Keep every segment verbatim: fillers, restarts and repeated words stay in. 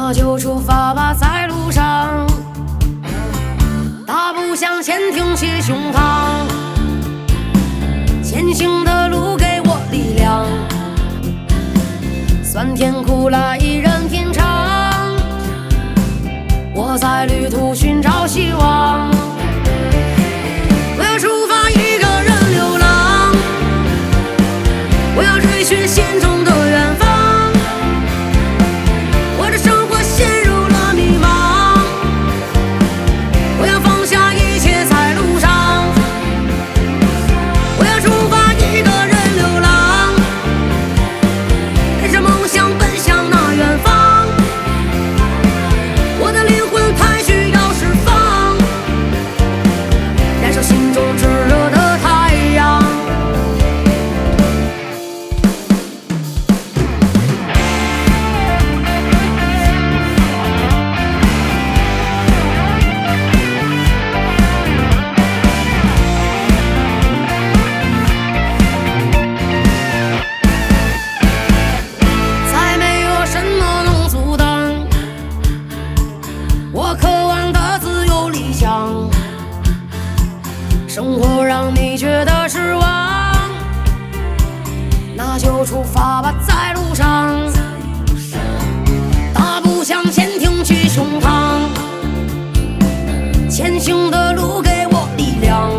那就出发吧，在路上，大步向前，挺起胸膛，前行的路给我力量，酸甜苦辣一人品尝，我在旅途寻找希望。我要出发，一个人流浪，我要追寻心中的远方。我的生活陷入了迷茫，我要放下一切在路上。我要出发，一个人流浪，带着梦想奔向那远方。我的灵魂太需要释放，燃烧心中炙热的太阳。再没有什么能阻挡我渴望的自由理想。生活让你觉得失望，那就出发吧，在路上，大步向前，挺起胸膛，前行的路给我力量，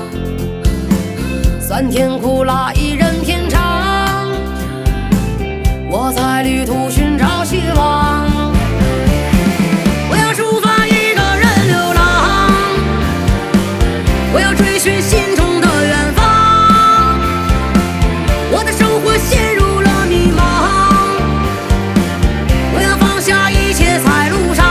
酸甜苦辣一人品尝，我在旅途寻找希望。我要出发，一个人流浪，我要追寻心中的远方。我的生活陷入了迷茫，我要放下一切在路上。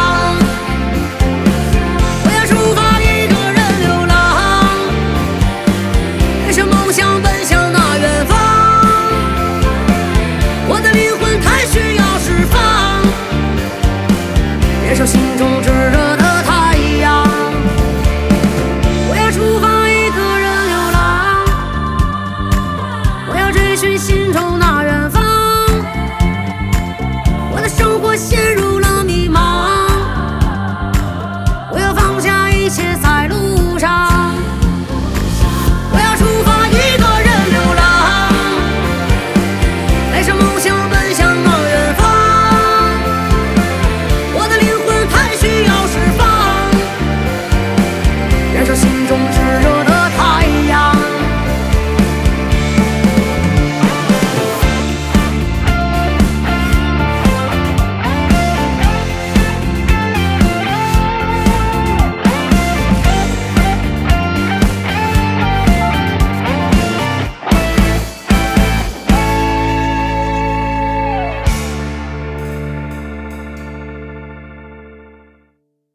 我要出发，一个人流浪，带着梦想奔向那远方。我的灵魂太需要释放，燃烧心中炙热的太阳。我要出发，一个人流浪，我要追寻心中那远方。我的生活陷